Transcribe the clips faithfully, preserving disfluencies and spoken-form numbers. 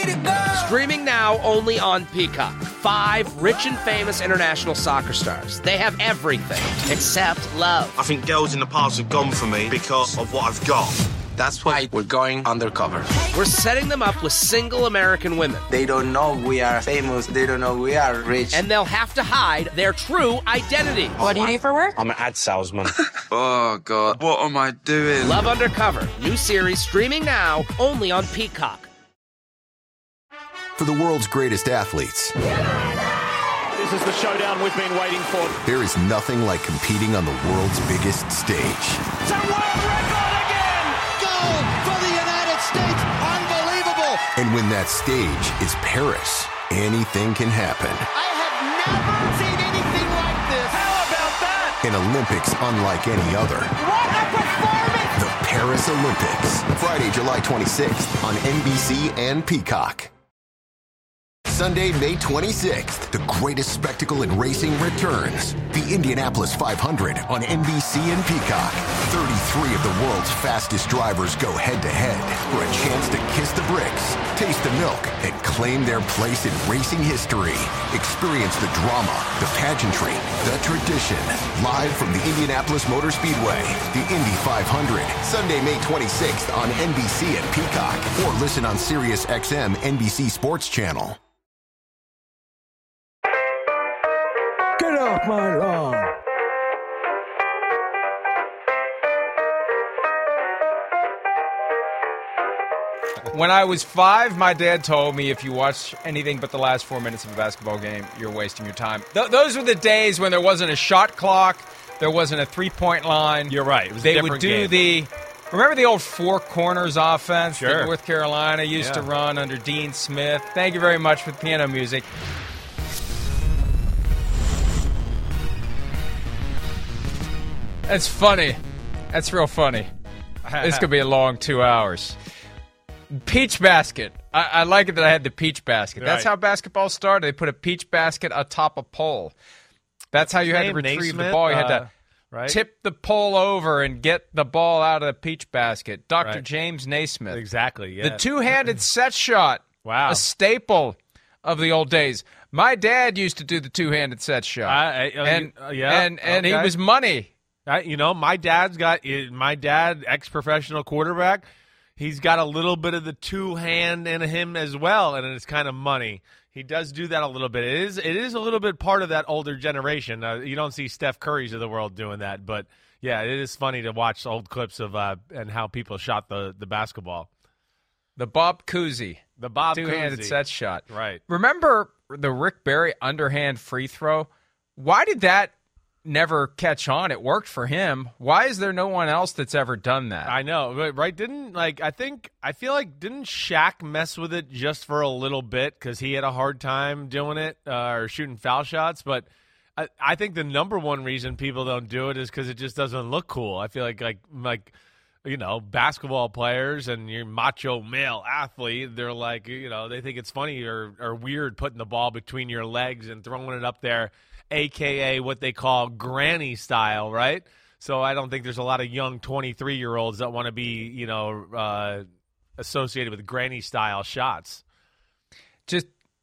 need a girl. Streaming now only on Peacock. Five rich and famous international soccer stars. They have everything except love. I think girls in the past have gone for me because of what I've got. That's why we're going undercover. We're setting them up with single American women. They don't know we are famous. They don't know we are rich. And they'll have to hide their true identity. What do you do for work? I'm an ad salesman. Oh, God. What am I doing? Love Undercover. New series streaming now only on Peacock. For the world's greatest athletes, this is the showdown we've been waiting for. There is nothing like competing on the world's biggest stage. It's a world record again! Gold for the United States. Unbelievable. And when that stage is Paris, anything can happen. I have never seen anything like this. How about that? An Olympics unlike any other. What a performance! The Paris Olympics. Friday, July twenty-sixth on N B C and Peacock. Sunday, May twenty-sixth, the greatest spectacle in racing returns. The Indianapolis five hundred on N B C and Peacock. thirty-three of the world's fastest drivers go head-to-head for a chance to kiss the bricks, taste the milk, and claim their place in racing history. Experience the drama, the pageantry, the tradition. Live from the Indianapolis Motor Speedway, the Indy five hundred. Sunday, May twenty-sixth on N B C and Peacock. Or listen on Sirius X M N B C Sports Channel. Get off my lawn. When I was five, my dad told me if you watch anything but the last four minutes of a basketball game, you're wasting your time. Th- those were the days when there wasn't a shot clock, there wasn't a three-point line. You're right. It was a they different would do game. the remember the old four corners offense Sure. that North Carolina used Yeah. to run under Dean Smith. Thank you very much for the piano music. That's funny. That's real funny. This could be a long two hours. Peach basket. I, I like it that I had the peach basket. That's Right. how basketball started. They put a peach basket atop a pole. That's how you had to Name retrieve the Naismith, ball. You had uh, to right? tip the pole over and get the ball out of the peach basket. Doctor Right. James Naismith. Exactly, yeah. The two-handed set shot. Wow. A staple of the old days. My dad used to do the two-handed set shot. I- I- uh, and uh, yeah, and, and he okay. was money. I, you know, my dad's got my dad, ex-professional quarterback. He's got a little bit of the two hand in him as well, and it's kind of money. He does do that a little bit. It is it is a little bit part of that older generation. Uh, you don't see Steph Curry's of the world doing that, but yeah, it is funny to watch old clips of uh, and how people shot the the basketball. The Bob Cousy. The Bob two-handed Cousy. set shot. Right. Remember the Rick Barry underhand free throw? Why did that never catch on? It worked for him. Why is there no one else that's ever done that? I know, but, right? Didn't like I think I feel like didn't Shaq mess with it just for a little bit because he had a hard time doing it uh, or shooting foul shots? But I, I think the number one reason people don't do it is because it just doesn't look cool. I feel like like like you know basketball players and your macho male athlete, they're like you know they think it's funny or or weird putting the ball between your legs and throwing it up there. A K A what they call granny style, right? So I don't think there's a lot of young twenty-three-year-olds that want to be, you know, uh, associated with granny style shots. Just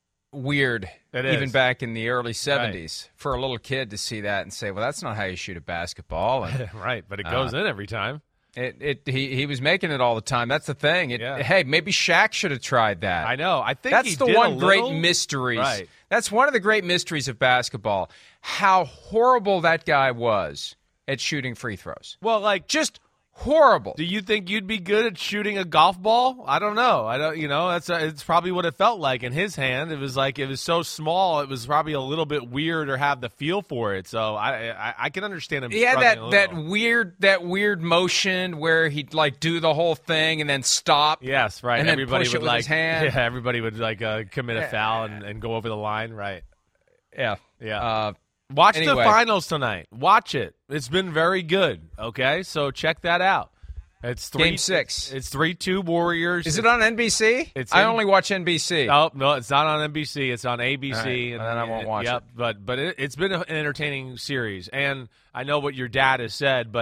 weird, It even is. back in the early seventies, for a little kid to see that and say, well, that's not how you shoot a basketball. And, right, but it goes uh, in every time. It, it he, he was making it all the time. That's the thing. It, Yeah. Hey, maybe Shaq should have tried that. I know. I think That's he the did a one great little. mysteries. Right. That's one of the great mysteries of basketball. How horrible that guy was at shooting free throws. Well, like, Just horrible. do you think you'd be good at shooting a golf ball? I don't know. I don't. You know, that's uh it's probably what it felt like in his hand. It was like it was so small. It was probably a little bit weird or have the feel for it. So I I, I can understand him. He had struggling that, a that little. weird that weird motion where he'd like do the whole thing and then stop. Yes, right. And then everybody push would it with like his hand. Yeah, everybody would like uh, commit a Yeah. foul and, and go over the line. Right. Yeah. Yeah. Uh, Watch the anyway. finals tonight. Watch it. It's been very good. Okay, so check that out. It's three, Game six. It's three two Warriors. Is it on N B C? It's I in- only watch N B C. Oh no, it's not on N B C. It's on A B C. All right, and, then I won't watch yep, it. But but it, it's been an entertaining series, and I know what your dad has said, but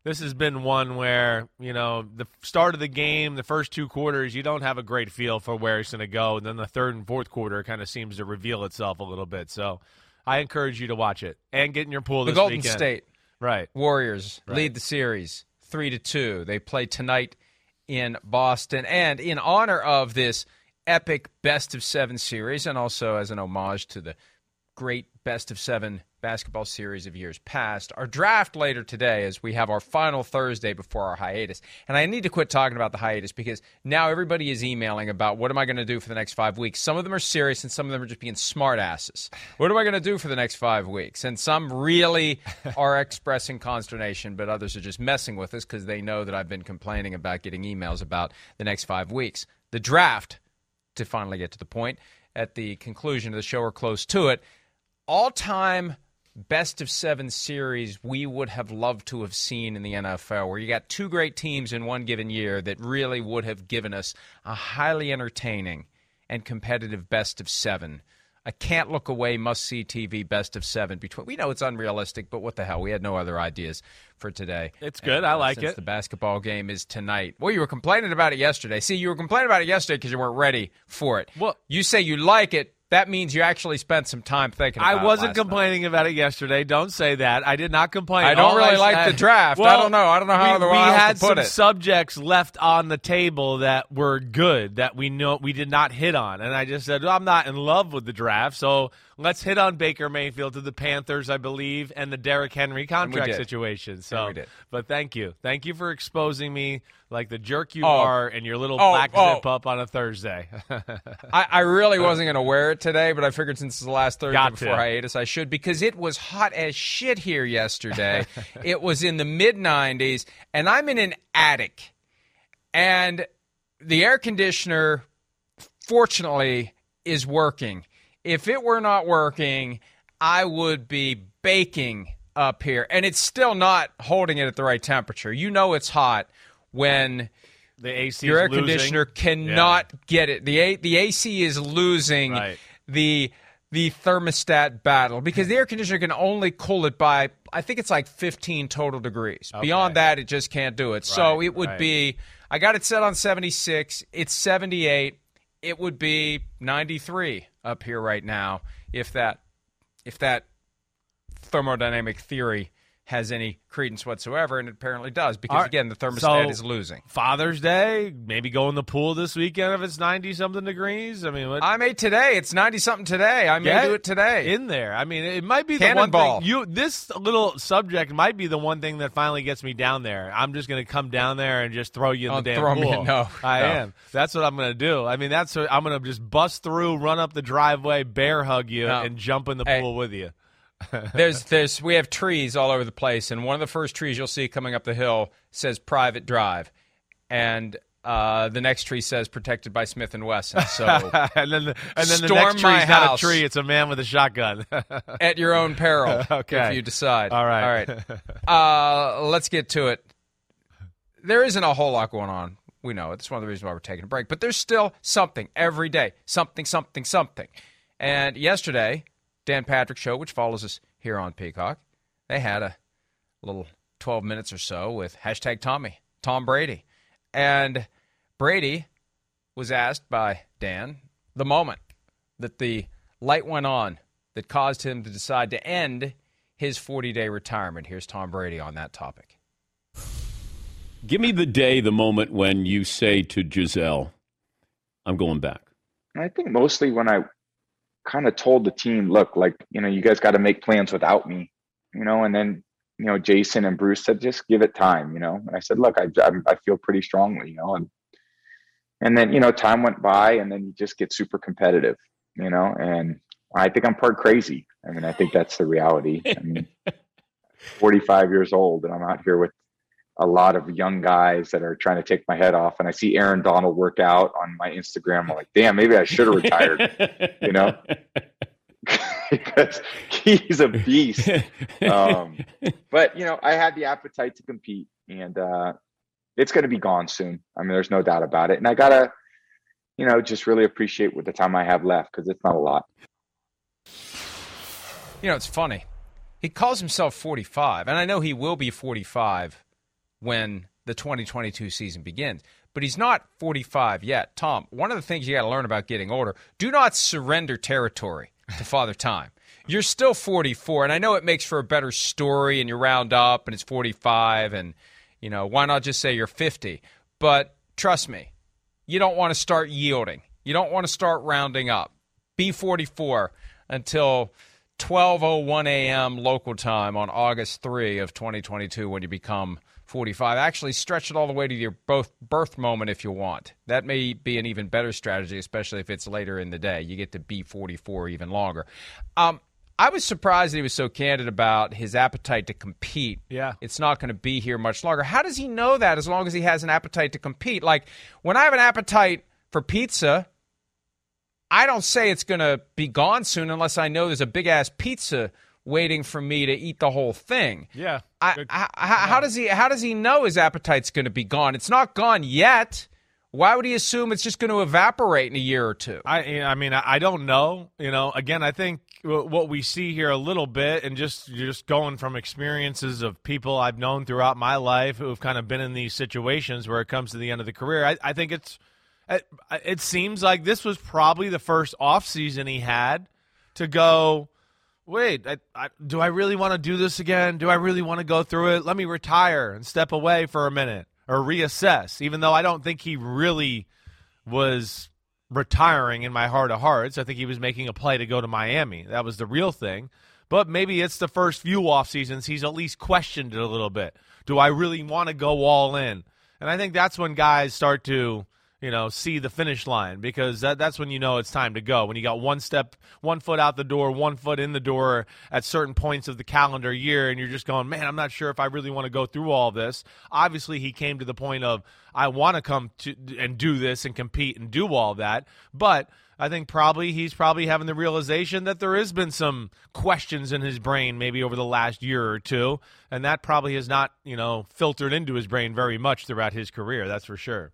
this has been one where, you know, the start of the game, the first two quarters, you don't have a great feel for where it's going to go. And then the third and fourth quarter kind of seems to reveal itself a little bit. So I encourage you to watch it and get in your pool this the Golden weekend. State right. Warriors right. lead the series three to two. They play tonight in Boston. And in honor of this epic best of seven series, and also as an homage to the great best of seven basketball series of years past, our draft later today as we have our final Thursday before our hiatus. And I need to quit talking about the hiatus because now everybody is emailing about what am I going to do for the next five weeks. Some of them are serious and some of them are just being smart asses. What am I going to do for the next five weeks? And some really are expressing consternation, but others are just messing with us because they know that I've been complaining about getting emails about the next five weeks. The draft, to finally get to the point, at the conclusion of the show or close to it, all-time best of seven series we would have loved to have seen in the N F L, where you got two great teams in one given year that really would have given us a highly entertaining and competitive best of seven. A can't-look-away, must-see T V best of seven. Between we know it's unrealistic, but what the hell? We had no other ideas for today. It's good. And, I uh, like since it. The basketball game is tonight. Well, you were complaining about it yesterday. See, you were complaining about it yesterday because you weren't ready for it. Well, you say you like it. That means you actually spent some time thinking about it. I wasn't last complaining night. about it yesterday. Don't say that. I did not complain. I don't All really I like said, the draft. Well, I don't know. I don't know how we, otherwise we had to put some it. subjects left on the table that were good that we know we did not hit on, and I just said well, I'm not in love with the draft, so let's hit on Baker Mayfield to the Panthers, I believe, and the Derrick Henry contract situation. So, we did. But thank you, thank you for exposing me like the jerk you Oh. are, and your little Oh, black oh. zip up on a Thursday. I, I really wasn't going to wear it today, but I figured since it's the last Thursday Got before to. hiatus, I should because it was hot as shit here yesterday. It was in the mid nineties, and I'm in an attic, and the air conditioner, fortunately, is working. If it were not working, I would be baking up here, and it's still not holding it at the right temperature. You know it's hot when the A C your is air losing. conditioner cannot get it. The A, the A C is losing Right. the the thermostat battle because the air conditioner can only cool it by, I think it's like fifteen total degrees. Okay. Beyond that, it just can't do it. so Right, it would right. be, I got it set on seventy-six. It's seventy-eight. It would be ninety-three up here right now if that if that thermodynamic theory has any credence whatsoever, and it apparently does because, All right, again, the thermostat so is losing. Father's Day, maybe go in the pool this weekend if it's ninety-something degrees. I mean, what, I may today. It's ninety-something today. I may Get do it today. in there. I mean, it might be the one Cannonball. thing. You, this little subject might be the one thing that finally gets me down there. I'm just going to come down there and just throw you in Oh, the damn throw me- pool. no, I no. am. That's what I'm going to do. I mean, that's what, I'm going to just bust through, run up the driveway, bear hug you, No. and jump in the Hey. pool with you. There's, there's, we have trees all over the place, and one of the first trees you'll see coming up the hill says Private Drive, and uh, the next tree says Protected by Smith and Wesson. So and then, the, and then the Storm next my tree's not a house. tree; it's a man with a shotgun. at your own peril, Okay. if you decide. All right. all right. Uh, let's get to it. There isn't a whole lot going on. We know it. That's one of the reasons why we're taking a break. But there's still something every day. Something, something, something. And yesterday, Dan Patrick Show, which follows us here on Peacock, they had a little twelve minutes or so with hashtag Tommy, Tom Brady. And Brady was asked by Dan the moment that the light went on that caused him to decide to end his forty-day retirement. Here's Tom Brady on that topic. Give me the day, the moment when you say to Giselle, I'm going back. I think mostly when I kind of told the team, look, like, you know, you guys got to make plans without me, you know, and then, you know, Jason and Bruce said, just give it time, you know, and I said, look, I, I, I feel pretty strongly, you know, and, and then, you know, time went by and then you just get super competitive, you know, and I think I'm part crazy. I mean, I think that's the reality. I mean, forty-five years old and I'm out here with a lot of young guys that are trying to take my head off. And I see Aaron Donald work out on my Instagram. I'm like, damn, maybe I should have retired, you know, because he's a beast. Um, but, you know, I had the appetite to compete and uh, it's going to be gone soon. I mean, there's no doubt about it. And I got to, you know, just really appreciate what the time I have left because it's not a lot. You know, it's funny. He calls himself forty-five, and I know he will be forty-five when the twenty twenty-two season begins. But he's not forty-five yet. Tom, one of the things you got to learn about getting older, do not surrender territory to Father Time. You're still forty-four, and I know it makes for a better story, and you round up, and it's forty-five, and, you know, why not just say you're fifty? But trust me, you don't want to start yielding. You don't want to start rounding up. Be forty-four until twelve oh one a.m. local time on August third of twenty twenty-two when you become forty-five. Actually, stretch it all the way to your both birth moment if you want. That may be an even better strategy, especially if it's later in the day. You get to be forty-four even longer. Um, I was surprised that he was so candid about his appetite to compete. Yeah. It's not going to be here much longer. How does he know that as long as he has an appetite to compete? Like, when I have an appetite for pizza, I don't say it's going to be gone soon unless I know there's a big-ass pizza waiting for me to eat the whole thing. Yeah. I, I, how, how does he how does he know his appetite's going to be gone? It's not gone yet. Why would he assume it's just going to evaporate in a year or two? I I mean, I don't know. You know, again, I think what we see here a little bit, and just just going from experiences of people I've known throughout my life who have kind of been in these situations where it comes to the end of the career, I, I think it's it, it seems like this was probably the first offseason he had to go, wait, I, I, do I really want to do this again? Do I really want to go through it? Let me retire and step away for a minute or reassess, even though I don't think he really was retiring in my heart of hearts. I think he was making a play to go to Miami. That was the real thing. But maybe it's the first few off seasons he's at least questioned it a little bit. Do I really want to go all in? And I think that's when guys start to, you know, see the finish line, because that, that's when you know it's time to go. When you got one step, one foot out the door, one foot in the door at certain points of the calendar year, and you're just going, man, I'm not sure if I really want to go through all this. Obviously, he came to the point of, I want to come to and do this and compete and do all that. But I think probably he's probably having the realization that there has been some questions in his brain maybe over the last year or two, and that probably has not, you know, filtered into his brain very much throughout his career. That's for sure.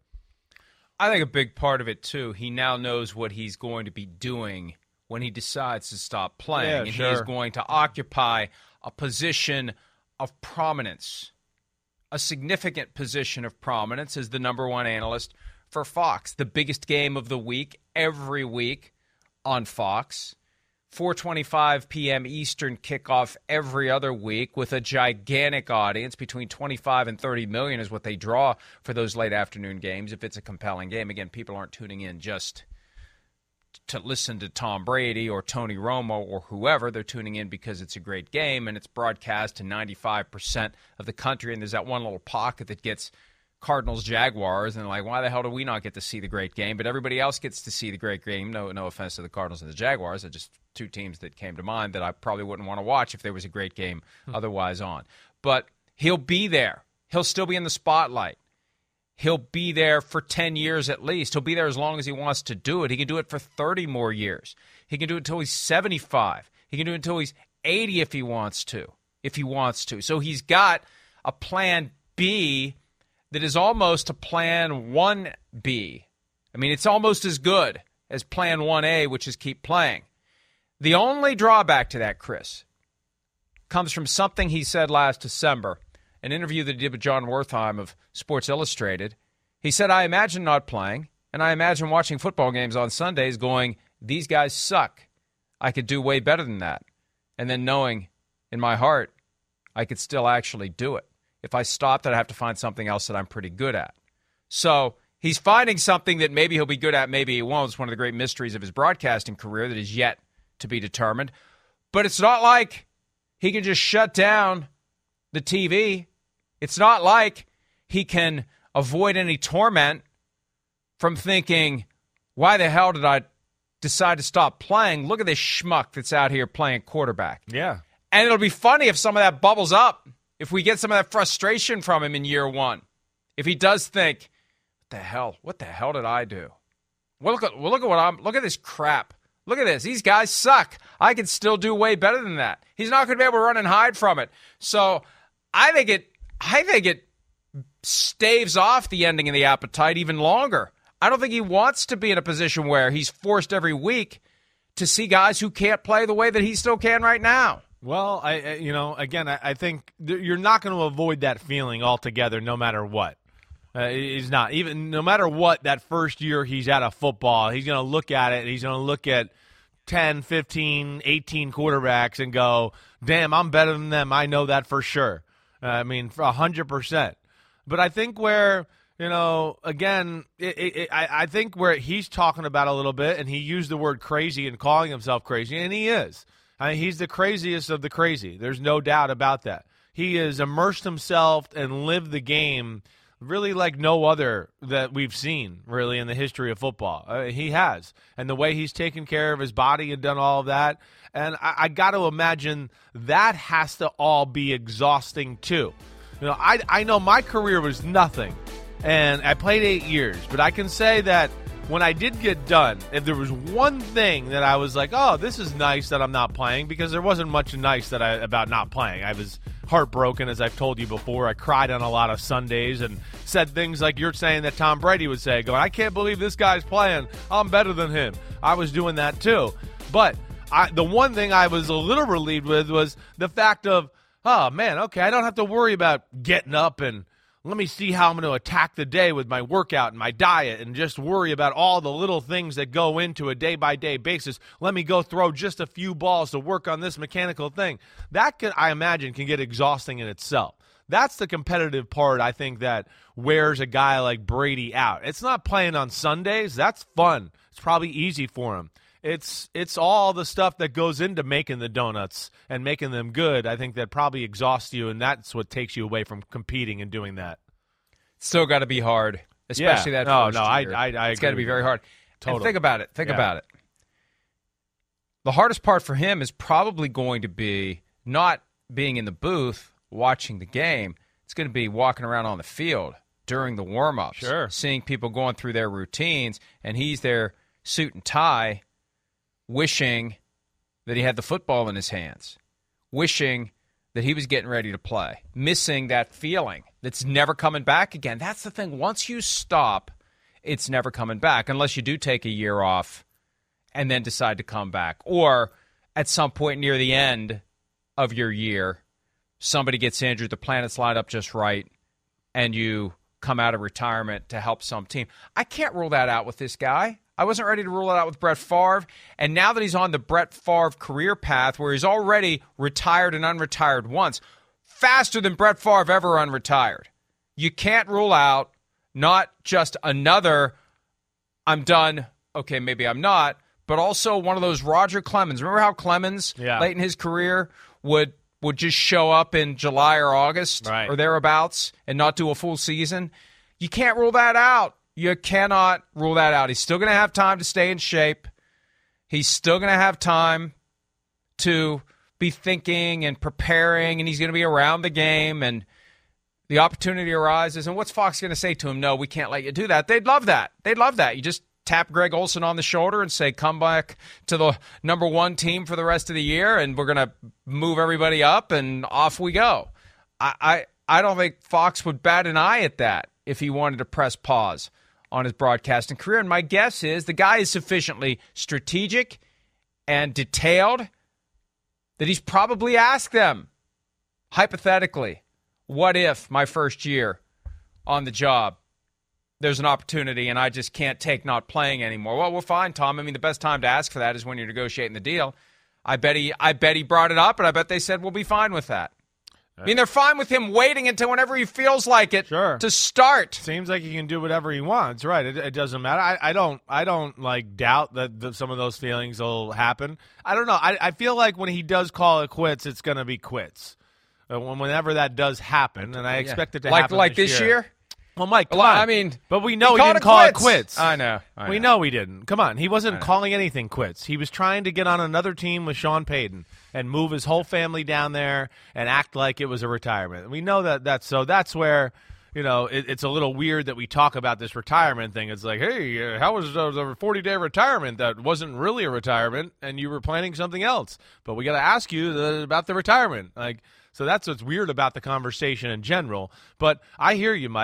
I think a big part of it, too, he now knows what he's going to be doing when he decides to stop playing. Yeah, and sure. he's going to occupy a position of prominence, a significant position of prominence as the number one analyst for Fox. The biggest game of the week, every week on Fox. four twenty-five p.m. Eastern kickoff every other week with a gigantic audience. Between twenty-five and thirty million is what they draw for those late afternoon games if it's a compelling game. Again, people aren't tuning in just to listen to Tom Brady or Tony Romo or whoever. They're tuning in because it's a great game and it's broadcast to ninety-five percent of the country, and there's that one little pocket that gets Cardinals, Jaguars, and like, why the hell do we not get to see the great game? But everybody else gets to see the great game. No, no offense to the Cardinals and the Jaguars. They're just two teams that came to mind that I probably wouldn't want to watch if there was a great game otherwise on. But he'll be there. He'll still be in the spotlight. He'll be there for ten years at least. He'll be there as long as he wants to do it. He can do it for thirty more years. He can do it until he's seventy-five. He can do it until he's eighty if he wants to. If he wants to. So he's got a plan B that is almost a plan one B. I mean, it's almost as good as plan one A, which is keep playing. The only drawback to that, Chris, comes from something he said last December, an interview that he did with John Wertheim of Sports Illustrated. He said, I imagine not playing, and I imagine watching football games on Sundays going, these guys suck. I could do way better than that. And then knowing in my heart I could still actually do it. If I stopped, I'd have to find something else that I'm pretty good at. So he's finding something that maybe he'll be good at, maybe he won't. It's one of the great mysteries of his broadcasting career that is yet to be determined. But it's not like he can just shut down the T V. It's not like he can avoid any torment from thinking, why the hell did I decide to stop playing? Look at this schmuck that's out here playing quarterback. Yeah. And it'll be funny if some of that bubbles up. If we get some of that frustration from him in year one, if he does think, what the hell, what the hell did I do? Well, look at, well, look at what I'm, look at this crap. Look at this. These guys suck. I can still do way better than that. He's not going to be able to run and hide from it. So I think it, I think it staves off the ending of the appetite even longer. I don't think he wants to be in a position where he's forced every week to see guys who can't play the way that he still can right now. Well, I, I you know, again, I, I think th- you're not going to avoid that feeling altogether, no matter what. Uh, he's not even no matter what. That first year he's out of football, he's going to look at it. He's going to look at ten, fifteen, eighteen quarterbacks and go, "Damn, I'm better than them. I know that for sure." Uh, I mean, for a hundred percent. But I think where you know, again, it, it, it, I, I think where he's talking about a little bit, and he used the word crazy and calling himself crazy, and he is. I mean, he's the craziest of the crazy. There's no doubt about that. He has immersed himself and lived the game really like no other that we've seen, really, in the history of football. Uh, he has. And the way he's taken care of his body and done all of that. And I, I got to imagine that has to all be exhausting, too. You know, I, I know my career was nothing. And I played eight years. But I can say that when I did get done, if there was one thing that I was like, oh, this is nice that I'm not playing, because there wasn't much nice that I, about not playing. I was heartbroken, as I've told you before. I cried on a lot of Sundays and said things like you're saying that Tom Brady would say, going, I can't believe this guy's playing. I'm better than him. I was doing that too. But I, the one thing I was a little relieved with was the fact of, oh, man, okay, I don't have to worry about getting up and let me see how I'm going to attack the day with my workout and my diet and just worry about all the little things that go into a day-by-day basis. Let me go throw just a few balls to work on this mechanical thing. That, can, I imagine, can get exhausting in itself. That's the competitive part, I think, that wears a guy like Brady out. It's not playing on Sundays. That's fun. It's probably easy for him. It's it's all the stuff that goes into making the donuts and making them good, I think, that probably exhausts you, and that's what takes you away from competing and doing that. Still got to be hard, especially yeah. that no, first no, year. I, I, I it's got to be very hard. Totally. And think about it. Think yeah. about it. The hardest part for him is probably going to be not being in the booth watching the game. It's going to be walking around on the field during the warm-ups, sure. seeing people going through their routines, and he's there suit and tie, wishing that he had the football in his hands, wishing that he was getting ready to play, missing that feeling that's never coming back again. That's the thing. Once you stop, it's never coming back unless you do take a year off and then decide to come back. Or at some point near the end of your year, somebody gets injured, the planets line up just right, and you come out of retirement to help some team. I can't rule that out with this guy. I wasn't ready to rule it out with Brett Favre. And now that he's on the Brett Favre career path where he's already retired and unretired once, faster than Brett Favre ever unretired, you can't rule out not just another, I'm done, okay, maybe I'm not, but also one of those Roger Clemens. Remember how Clemens, yeah. late in his career, would would just show up in July or August right. or thereabouts and not do a full season? You can't rule that out. You cannot rule that out. He's still going to have time to stay in shape. He's still going to have time to be thinking and preparing, and he's going to be around the game, and the opportunity arises. And what's Fox going to say to him? No, we can't let you do that. They'd love that. They'd love that. You just tap Greg Olsen on the shoulder and say, come back to the number one team for the rest of the year, and we're going to move everybody up, and off we go. I, I, I don't think Fox would bat an eye at that if he wanted to press pause on his broadcasting career. And my guess is the guy is sufficiently strategic and detailed that he's probably asked them, hypothetically, what if my first year on the job, there's an opportunity and I just can't take not playing anymore? Well, we're fine, Tom. I mean, the best time to ask for that is when you're negotiating the deal. I bet he, I bet he brought it up, and I bet they said, we'll be fine with that. I mean, they're fine with him waiting until whenever he feels like it sure. to start. Seems like he can do whatever he wants, right? It, it doesn't matter. I, I don't, I don't like doubt that the, some of those feelings will happen. I don't know. I, I feel like when he does call it quits, it's going to be quits. Uh, whenever that does happen, and I expect yeah. it to like, happen like this, this year. year. Well, Mike, come well, on. I mean, but we know he, he didn't it call quits. it quits. I know. I we know. know he didn't. Come on. He wasn't calling anything quits. He was trying to get on another team with Sean Payton and move his whole family down there and act like it was a retirement. We know that that's so that's where, you know, it, it's a little weird that we talk about this retirement thing. It's like, hey, uh, how was uh, the forty-day retirement that wasn't really a retirement and you were planning something else? But we got to ask you the, about the retirement. Like, so that's what's weird about the conversation in general. But I hear you, Mike.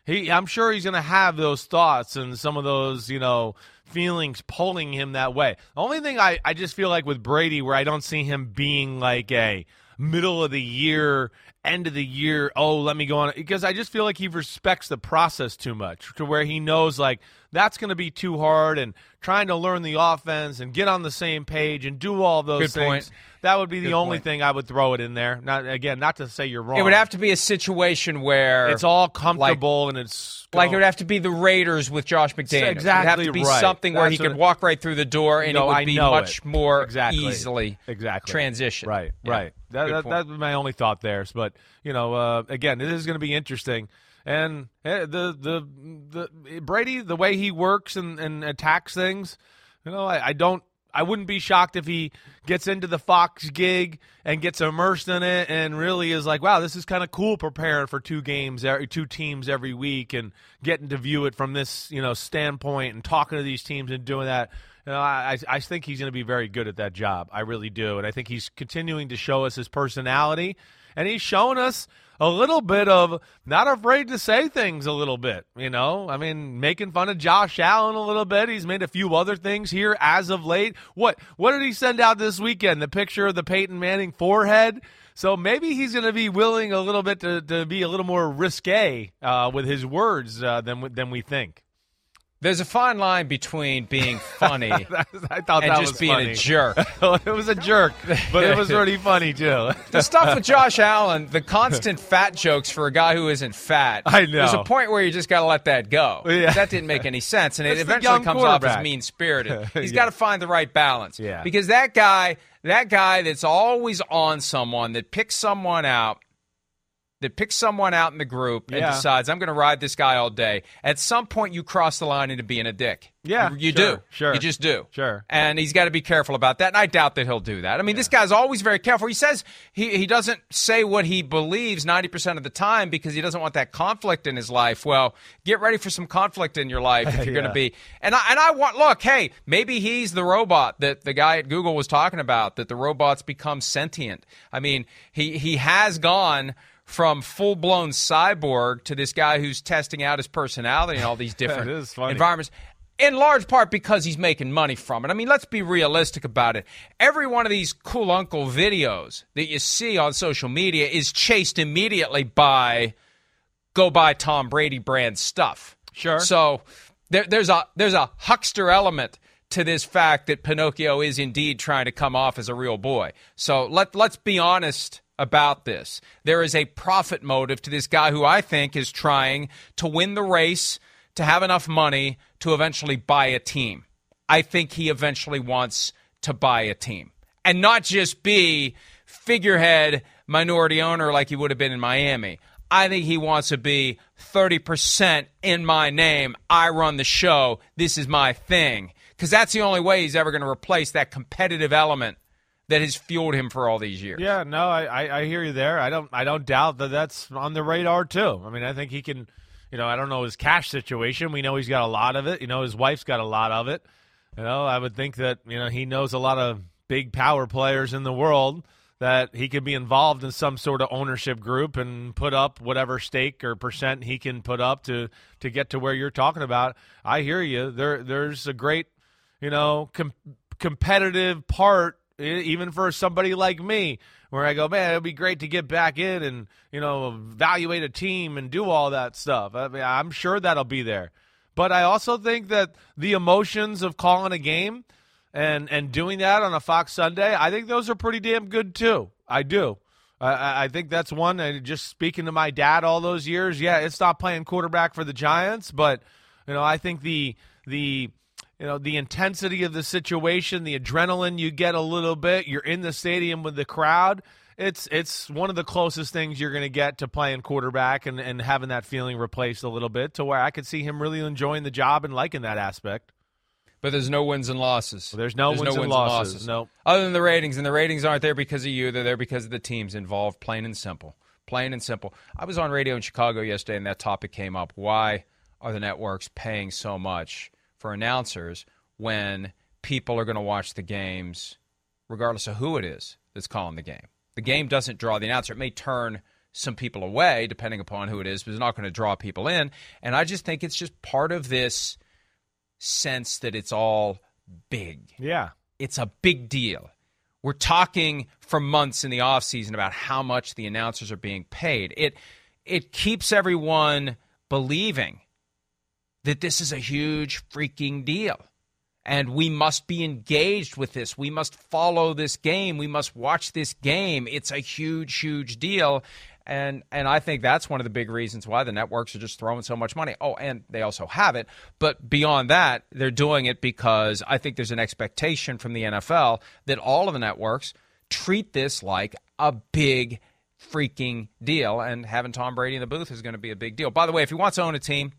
He, I'm sure he's going to have those thoughts and some of those, you know, feelings pulling him that way. The only thing I, I just feel like with Brady where I don't see him being like a middle of the year, end of the year, oh, let me go on. Because I just feel like he respects the process too much to where he knows, like, that's going to be too hard and trying to learn the offense and get on the same page and do all those Good things. point. That would be the Good only point. thing I would throw it in there. Not Again, not to say you're wrong. It would have to be a situation where it's all comfortable and it's like it would have to be the Raiders with Josh McDaniels. Exactly It would have to be right. something where That's he could what- walk right through the door and No, it would I be know much it. more Exactly. easily exactly. transition. Right, Yeah. right. That, Good that, point. that's my only thought there. But, you know, uh, again, this is going to be interesting. And eh, the, the the Brady, the way he works and, and attacks things, you know, I, I don't, I wouldn't be shocked if he gets into the Fox gig and gets immersed in it and really is like, wow, this is kind of cool preparing for two games, every, two teams every week and getting to view it from this, you know, standpoint and talking to these teams and doing that. You know, I, I think he's going to be very good at that job. I really do. And I think he's continuing to show us his personality. And he's showing us a little bit of not afraid to say things a little bit, you know. I mean, making fun of Josh Allen a little bit. He's made a few other things here as of late. What what did he send out this weekend? The picture of the Peyton Manning forehead? So maybe he's going to be willing a little bit to, to be a little more risque uh, with his words uh, than than we think. There's a fine line between being funny I thought and that just was being funny. a jerk. It was a jerk, but it was really funny too. The stuff with Josh Allen, the constant fat jokes for a guy who isn't fat. I know. There's a point where you just got to let that go. Yeah. That didn't make any sense, and it It's the eventually young comes off as quarterback. mean-spirited. He's Yeah. got to find the right balance. Yeah. Because that guy, that guy that's always on someone, that picks someone out, that picks someone out in the group and Yeah. decides, I'm going to ride this guy all day. At some point, you cross the line into being a dick. Yeah, You, you sure, do. sure. You just do. Sure. And he's got to be careful about that, and I doubt that he'll do that. I mean, this guy's always very careful. He says he, he doesn't say what he believes ninety percent of the time because he doesn't want that conflict in his life. Well, get ready for some conflict in your life if you're going Yeah. to be. And I, and I want, look, hey, maybe he's the robot that the guy at Google was talking about, that the robots become sentient. I mean, he, he has gone from full-blown cyborg to this guy who's testing out his personality in all these different That is funny. environments, in large part because he's making money from it. I mean, let's be realistic about it. Every one of these cool uncle videos that you see on social media is chased immediately by go buy Tom Brady brand stuff. Sure. So there, there's a there's a huckster element to this fact that Pinocchio is indeed trying to come off as a real boy. So let let's be honest about this. There is a profit motive to this guy who I think is trying to win the race, to have enough money to eventually buy a team. I think he eventually wants to buy a team and not just be figurehead minority owner like he would have been in Miami. I think he wants to be thirty percent in my name. I run the show. This is my thing. Because that's the only way he's ever going to replace that competitive element that has fueled him for all these years. Yeah, no, I, I, I hear you there. I don't I don't doubt that that's on the radar too. I mean, I think he can, you know, I don't know his cash situation. We know he's got a lot of it. You know, his wife's got a lot of it. You know, I would think that, you know, he knows a lot of big power players in the world that he could be involved in some sort of ownership group and put up whatever stake or percent he can put up to to get to where you're talking about. I hear you. There there's a great, you know, com- competitive part even for somebody like me, where I go, man, it'd be great to get back in and, you know, evaluate a team and do all that stuff. I mean, I'm sure that'll be there. But I also think that the emotions of calling a game and, and doing that on a Fox Sunday, I think those are pretty damn good too. I do. I, I think that's one. And just speaking to my dad all those years, yeah, it's not playing quarterback for the Giants, but, you know, I think the the – you know, the intensity of the situation, the adrenaline you get a little bit, you're in the stadium with the crowd. It's it's one of the closest things you're going to get to playing quarterback and, and having that feeling replaced a little bit to where I could see him really enjoying the job and liking that aspect. But there's no wins and losses. Well, there's no, there's wins, no and wins losses. and losses. No. Other than the ratings, and the ratings aren't there because of you. They're there because of the teams involved, plain and simple. Plain and simple. I was on radio in Chicago yesterday, and that topic came up. Why are the networks paying so much for announcers when people are going to watch the games regardless of who it is that's calling the game? The game doesn't draw the announcer. It may turn some people away, depending upon who it is, but it's not going to draw people in. And I just think it's just part of this sense that it's all big. Yeah. It's a big deal. We're talking for months in the offseason about how much the announcers are being paid. It it keeps everyone believing that this is a huge freaking deal. And we must be engaged with this. We must follow this game. We must watch this game. It's a huge, huge deal. And and I think that's one of the big reasons why the networks are just throwing so much money. Oh, and they also have it. But beyond that, they're doing it because I think there's an expectation from the N F L that all of the networks treat this like a big freaking deal. And having Tom Brady in the booth is going to be a big deal. By the way, if he wants to own a team,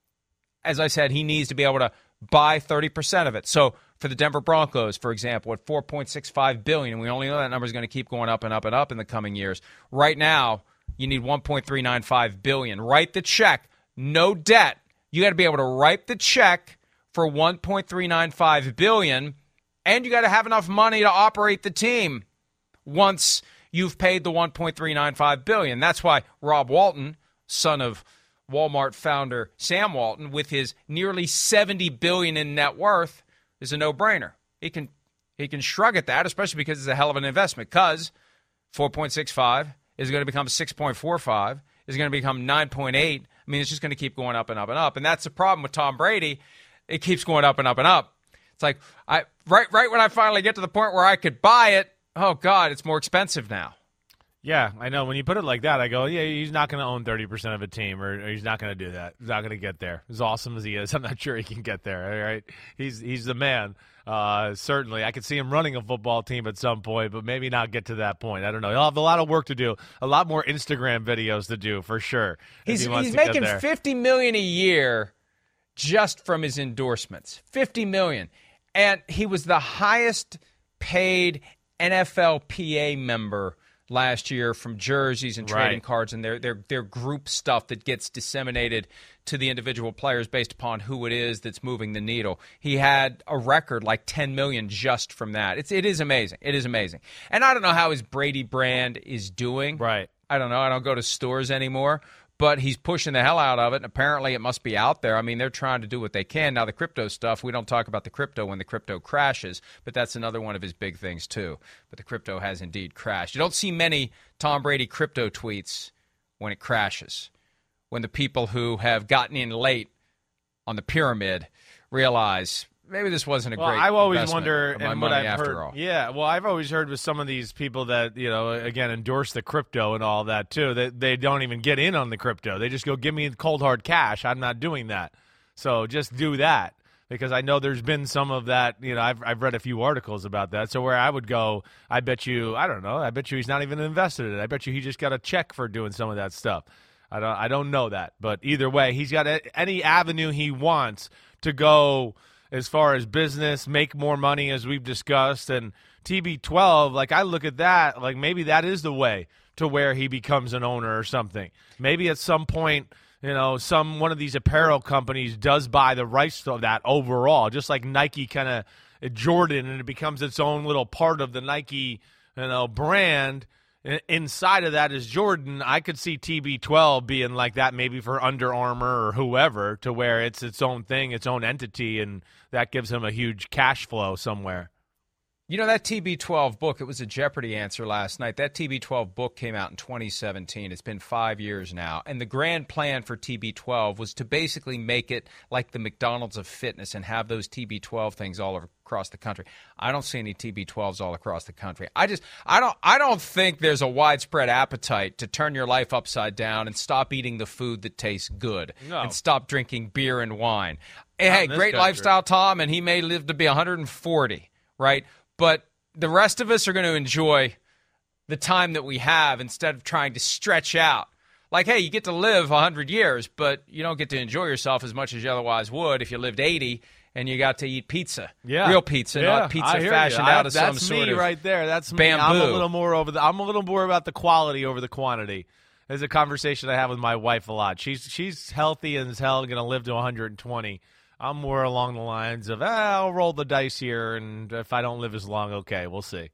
as I said, he needs to be able to buy thirty percent of it. So for the Denver Broncos, for example, at four point six five billion dollars, and we only know that number is going to keep going up and up and up in the coming years. Right now, you need one point three nine five billion dollars. Write the check. No debt. You got to be able to write the check for one point three nine five billion dollars, and you got to have enough money to operate the team once you've paid the one point three nine five billion dollars. That's why Rob Walton, son of Walmart founder Sam Walton, with his nearly seventy billion dollars in net worth, is a no-brainer. He can he can shrug at that, especially because it's a hell of an investment, because four point six five is going to become six point four five, is going to become nine point eight. I mean, it's just going to keep going up and up and up. And that's the problem with Tom Brady. It keeps going up and up and up. It's like I right right when I finally get to the point where I could buy it, oh, God, it's more expensive now. Yeah, I know. When you put it like that, I go, yeah, he's not going to own thirty percent of a team, or, or he's not going to do that. He's not going to get there. As awesome as he is, I'm not sure he can get there, all right? He's he's the man, uh, certainly. I could see him running a football team at some point, but maybe not get to that point. I don't know. He'll have a lot of work to do, a lot more Instagram videos to do, for sure. He's, he he's making fifty million dollars a year just from his endorsements, fifty million dollars. And he was the highest paid N F L P A member last year from jerseys and trading right. cards and their, their their group stuff that gets disseminated to the individual players based upon who it is that's moving the needle. He had a record like ten million just from that. It's it is amazing. It is amazing. And I don't know how his Brady brand is doing. Right. I don't know. I don't go to stores anymore. But he's pushing the hell out of it, and apparently it must be out there. I mean, they're trying to do what they can. Now, the crypto stuff, we don't talk about the crypto when the crypto crashes, but that's another one of his big things, too. But the crypto has indeed crashed. You don't see many Tom Brady crypto tweets when it crashes, when the people who have gotten in late on the pyramid realize maybe this wasn't a well, great I always investment wonder, of my and what money I've after heard, all. Yeah, well, I've always heard with some of these people that, you know, again, endorse the crypto and all that, too, that they don't even get in on the crypto. They just go, give me cold, hard cash. I'm not doing that. So just do that, because I know there's been some of that, you know, I've, I've read a few articles about that. So where I would go, I bet you, I don't know, I bet you he's not even invested in it. I bet you he just got a check for doing some of that stuff. I don't, I don't know that. But either way, he's got a, any avenue he wants to go as far as business, make more money, as we've discussed. And T B twelve, like, I look at that, like, maybe that is the way to where he becomes an owner or something. Maybe at some point, you know, some one of these apparel companies does buy the rights to that overall, just like Nike kind of Jordan, and it becomes its own little part of the Nike, you know, brand. Inside of that is Jordan. I could see T B twelve being like that, maybe for Under Armour or whoever, to where it's its own thing, its own entity, and that gives him a huge cash flow somewhere. You know, that T B twelve book, it was a Jeopardy answer last night. That T B twelve book came out in twenty seventeen. It's been five years now. And the grand plan for T B twelve was to basically make it like the McDonald's of fitness and have those T B twelve things all across the country. I don't see any T B twelves all across the country. I just, I don't, I don't think there's a widespread appetite to turn your life upside down and stop eating the food that tastes good no. and stop drinking beer and wine. Hey, great lifestyle, Tom, and he may live to be one hundred forty, right? But the rest of us are going to enjoy the time that we have instead of trying to stretch out. Like, hey, you get to live one hundred years, but you don't get to enjoy yourself as much as you otherwise would if you lived eighty and you got to eat pizza. Yeah. Real pizza, yeah. not pizza fashioned I, out of some that's sort me of right there. That's me. bamboo. I'm a little more over the I'm a little more about the quality over the quantity. There's a conversation I have with my wife a lot. She's she's healthy as hell, going to live to one hundred twenty. I'm more along the lines of, ah, I'll roll the dice here, and if I don't live as long, okay, we'll see.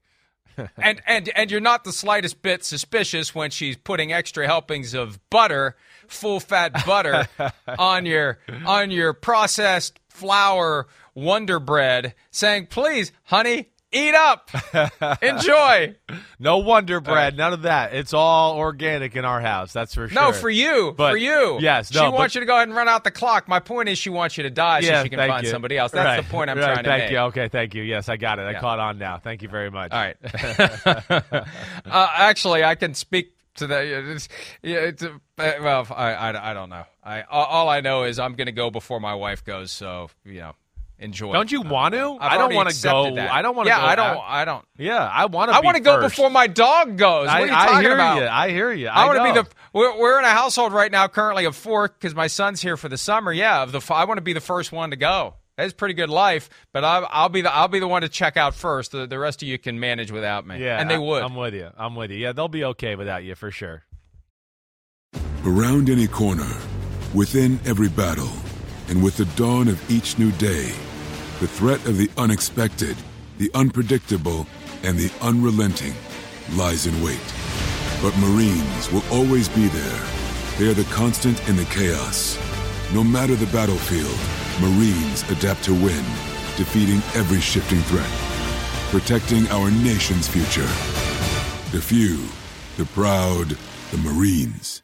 and, and and you're not the slightest bit suspicious when she's putting extra helpings of butter, full fat butter, on your on your processed flour Wonder Bread, saying, "Please, honey, eat up, enjoy." No Wonder Bread, none of that. It's all organic in our house. That's for sure. No, for you, but, for you. Yes, no, she wants but, you to go ahead and run out the clock. My point is, she wants you to die yeah, so she can thank find you. somebody else. That's right. the point I'm right. trying to thank make. you. Okay, thank you. Yes, I got it. I yeah. caught on now. Thank you very much. All right. uh, actually, I can speak to that. It's, yeah, it's, uh, well, I, I, I don't know. I all I know is I'm going to go before my wife goes. So you know. Enjoy. Don't you want to? I've I don't want to go. That. I don't want to yeah, go. I don't. Out. I don't. Yeah, I want to. I want to go first. before my dog goes. What I, are you talking I hear about? you. I hear you. I, I want to know. be the. We're, we're in a household right now, currently of four, because my son's here for the summer. Yeah, of the. I want to be the first one to go. That's a pretty good life, but I'll, I'll be the. I'll be the one to check out first. The, the rest of you can manage without me. Yeah, and they I, would. I'm with you. I'm with you. Yeah, they'll be okay without you for sure. Around any corner, within every battle, and with the dawn of each new day, the threat of the unexpected, the unpredictable, and the unrelenting lies in wait. But Marines will always be there. They are the constant in the chaos. No matter the battlefield, Marines adapt to win, defeating every shifting threat, protecting our nation's future. The few, the proud, the Marines.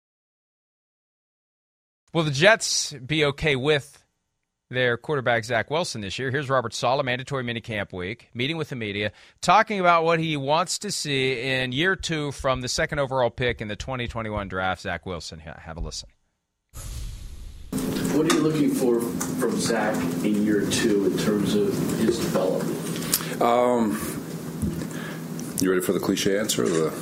Will the Jets be okay with their quarterback, Zach Wilson, this year? Here's Robert Saleh, mandatory minicamp week, meeting with the media, talking about what he wants to see in year two from the second overall pick in the twenty twenty-one draft, Zach Wilson. Have a listen. What are you looking for from Zach in year two in terms of his development? Um, you ready for the cliche answer? Or the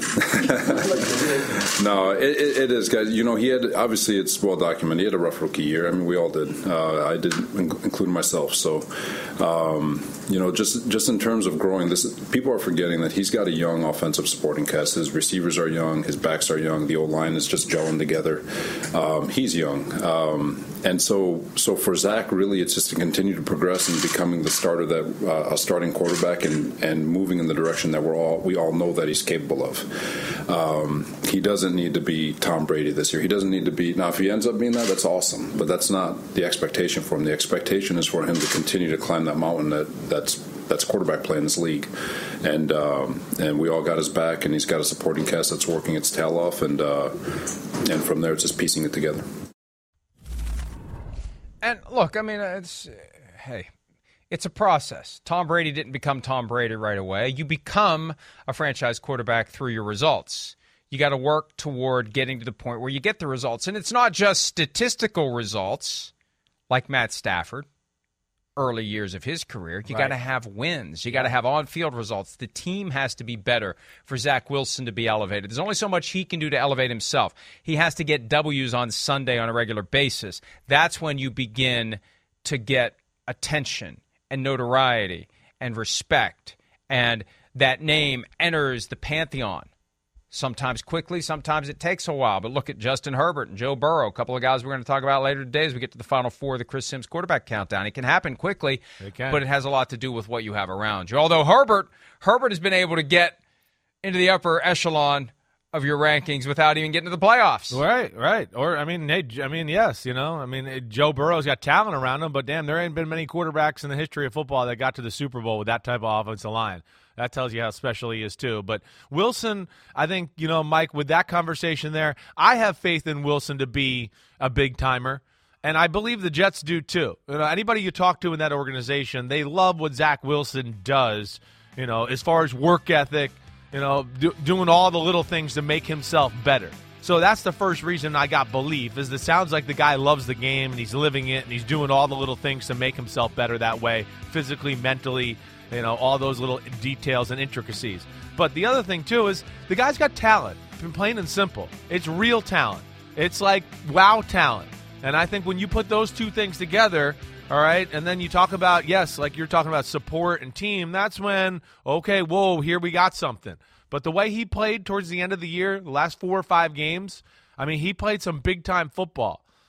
no, it, it, it is, guys. You know, he had, obviously it's well documented. He had a rough rookie year. I mean, we all did. Uh, I did, including myself. So, um, you know, just just in terms of growing, this people are forgetting that he's got a young offensive supporting cast. His receivers are young. His backs are young. The O-line is just gelling together. Um, he's young. Um, and so, so for Zach, really, it's just to continue to progress and becoming the starter that uh, a starting quarterback and, and moving in the direction that we're all we all know that he's capable of. Um, he doesn't need to be Tom Brady this year. He doesn't need to be now. If he ends up being that, that's awesome. But that's not the expectation for him. The expectation is for him to continue to climb that mountain that that's that's quarterback play in this league. And um, and we all got his back, and he's got a supporting cast that's working its tail off, and uh, and from there it's just piecing it together. And look, I mean, it's hey, it's a process. Tom Brady didn't become Tom Brady right away. You become a franchise quarterback through your results. You got to work toward getting to the point where you get the results. And it's not just statistical results like Matt Stafford, early years of his career. You Right. got to have wins. You got to have on-field results. The team has to be better for Zach Wilson to be elevated. There's only so much he can do to elevate himself. He has to get W's on Sunday on a regular basis. That's when you begin to get attention and notoriety and respect, and that name enters the pantheon. Sometimes quickly, sometimes it takes a while. But look at Justin Herbert and Joe Burrow, a couple of guys we're going to talk about later today as we get to the Final Four of the Chris Sims quarterback countdown. It can happen quickly, It can. but it has a lot to do with what you have around you. Although Herbert, Herbert has been able to get into the upper echelon of your rankings without even getting to the playoffs. Right, right. Or, I mean, hey, I mean, yes, you know, I mean, eh, Joe Burrow's got talent around him, but damn, there ain't been many quarterbacks in the history of football that got to the Super Bowl with that type of offensive line. That tells you how special he is, too. But Wilson, I think, you know, Mike, with that conversation there, I have faith in Wilson to be a big-timer. And I believe the Jets do, too. You know, anybody you talk to in that organization, they love what Zach Wilson does, you know, as far as work ethic, you know, do, doing all the little things to make himself better. So that's the first reason I got belief, is it sounds like the guy loves the game, and he's living it, and he's doing all the little things to make himself better that way, physically, mentally, you know, all those little details and intricacies. But the other thing, too, is the guy's got talent, plain and simple. It's real talent. It's like wow talent. And I think when you put those two things together, all right, and then you talk about, yes, like you're talking about support and team, that's when, okay, whoa, here we got something. But the way he played towards the end of the year, the last four or five games, I mean, he played some big-time football.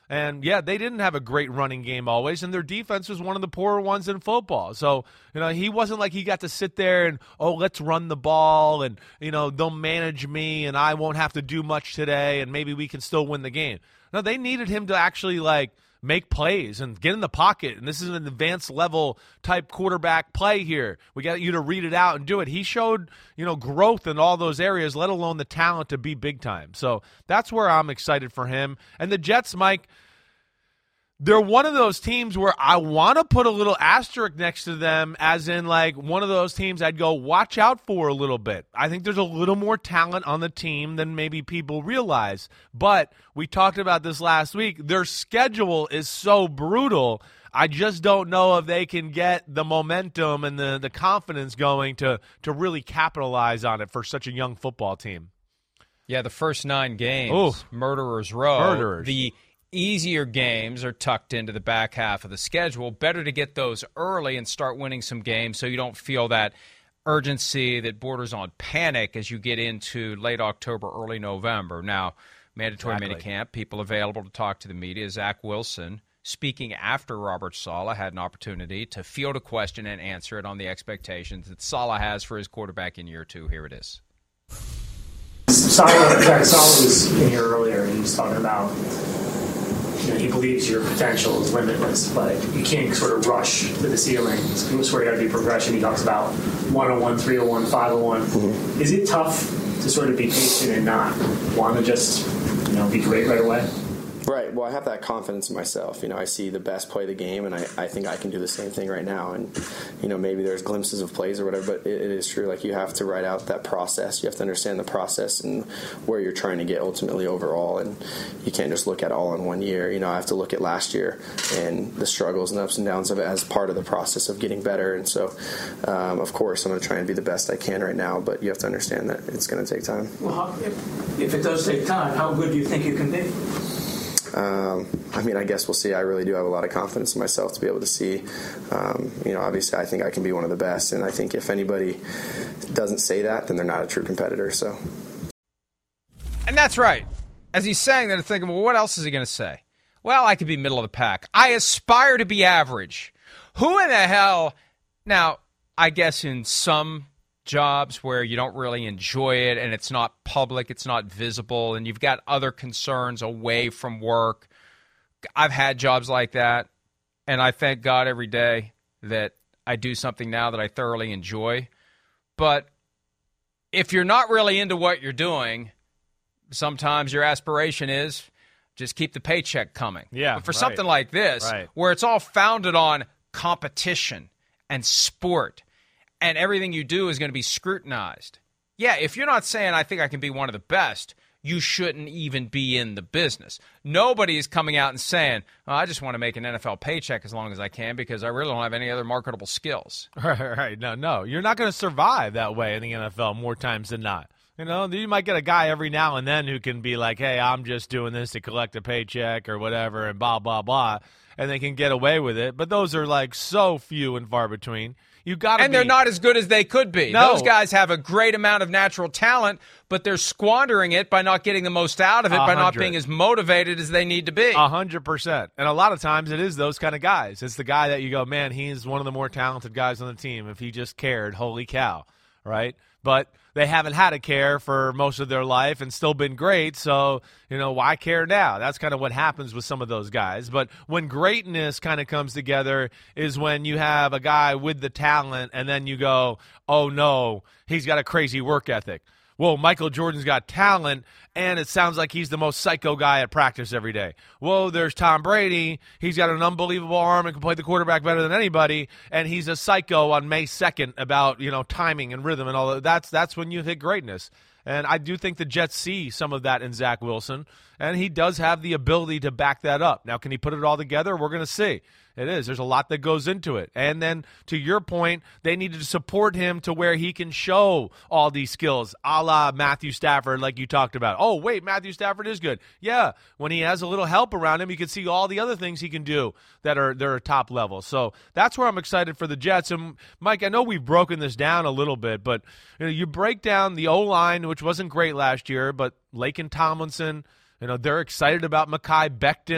And, yeah, they didn't have a great running game always, and their defense was one of the poorer ones in football. So, you know, he wasn't like he got to sit there and, oh, let's run the ball, and, you know, they'll manage me, and I won't have to do much today, and maybe we can still win the game. No, they needed him to actually, like, make plays and get in the pocket, and this is an advanced level type quarterback play here. We got you to read it out and do it. He showed, you know, growth in all those areas, let alone the talent to be big time. So that's where I'm excited for him. And the Jets, Mike, they're one of those teams where I want to put a little asterisk next to them, as in like one of those teams I'd go watch out for a little bit. I think there's a little more talent on the team than maybe people realize. But we talked about this last week. Their schedule is so brutal. I just don't know if they can get the momentum and the, the confidence going to, to really capitalize on it for such a young football team. Yeah, the first nine games, Ooh. Murderers Row. Murderers. The easier games are tucked into the back half of the schedule. Better to get those early and start winning some games so you don't feel that urgency that borders on panic as you get into late October, early November. Now, mandatory Exactly. minicamp, people available to talk to the media. Zach Wilson, speaking after Robert Saleh, had an opportunity to field a question and answer it on the expectations that Saleh has for his quarterback in year two. Here it is. Saleh, Zach Saleh was in here earlier, and he was talking about, you know, he believes your potential is limitless, but you can't sort of rush to the ceiling. It's where you got to be progression. He talks about one oh one, three oh one, five oh one. Mm-hmm. Is it tough to sort of be patient and not want to just, you know, be great right away? Right. Well, I have that confidence in myself. You know, I see the best play the game, and I, I think I can do the same thing right now. And, you know, maybe there's glimpses of plays or whatever, but it, it is true. Like, you have to write out that process. You have to understand the process and where you're trying to get ultimately overall. And you can't just look at it all in one year. You know, I have to look at last year and the struggles and ups and downs of it as part of the process of getting better. And so, um, of course, I'm going to try and be the best I can right now, but you have to understand that it's going to take time. Well, if, if it does take time, how good do you think you can be? Um, I mean, I guess we'll see. I really do have a lot of confidence in myself to be able to see. Um, you know, obviously, I think I can be one of the best, and I think if anybody doesn't say that, then they're not a true competitor. So, and that's right. As he's saying that, I'm thinking, well, what else is he going to say? Well, I could be middle of the pack. I aspire to be average. Who in the hell? Now, I guess in some jobs where you don't really enjoy it and it's not public, it's not visible, and you've got other concerns away from work. I've had jobs like that, and I thank God every day that I do something now that I thoroughly enjoy. But if you're not really into what you're doing, sometimes your aspiration is just keep the paycheck coming. Yeah, but for right. something like this, right. where it's all founded on competition and sport, and everything you do is going to be scrutinized. Yeah, if you're not saying I think I can be one of the best, you shouldn't even be in the business. Nobody is coming out and saying, oh, I just want to make an N F L paycheck as long as I can because I really don't have any other marketable skills. Right, right. No, no. You're not going to survive that way in the N F L more times than not. You know, you might get a guy every now and then who can be like, hey, I'm just doing this to collect a paycheck or whatever and blah, blah, blah, and they can get away with it. But those are like so few and far between. You got And be, they're not as good as they could be. No. Those guys have a great amount of natural talent, but they're squandering it by not getting the most out of it, by not being as motivated as they need to be. A hundred percent. And a lot of times it is those kind of guys. It's the guy that you go, man, he's one of the more talented guys on the team. If he just cared, holy cow, right? But they haven't had to care for most of their life and still been great, so, you know, why care now? That's kind of what happens with some of those guys. But when greatness kind of comes together is when you have a guy with the talent and then you go, oh, no, he's got a crazy work ethic. Whoa, Michael Jordan's got talent, and it sounds like he's the most psycho guy at practice every day. Whoa, there's Tom Brady. He's got an unbelievable arm and can play the quarterback better than anybody, and he's a psycho on May second about, you know, timing and rhythm and all that. That's, that's when you hit greatness. And I do think the Jets see some of that in Zach Wilson, and he does have the ability to back that up. Now, can he put it all together? We're going to see. It is. There's a lot that goes into it. And then, to your point, they needed to support him to where he can show all these skills, a la Matthew Stafford, like you talked about. Oh, wait, Matthew Stafford is good. Yeah, when he has a little help around him, you can see all the other things he can do that are they're top level. So that's where I'm excited for the Jets. And, Mike, I know we've broken this down a little bit, but you know, you break down the O-line, which wasn't great last year, but Laken Tomlinson, you know, they're excited about Mekhi Becton.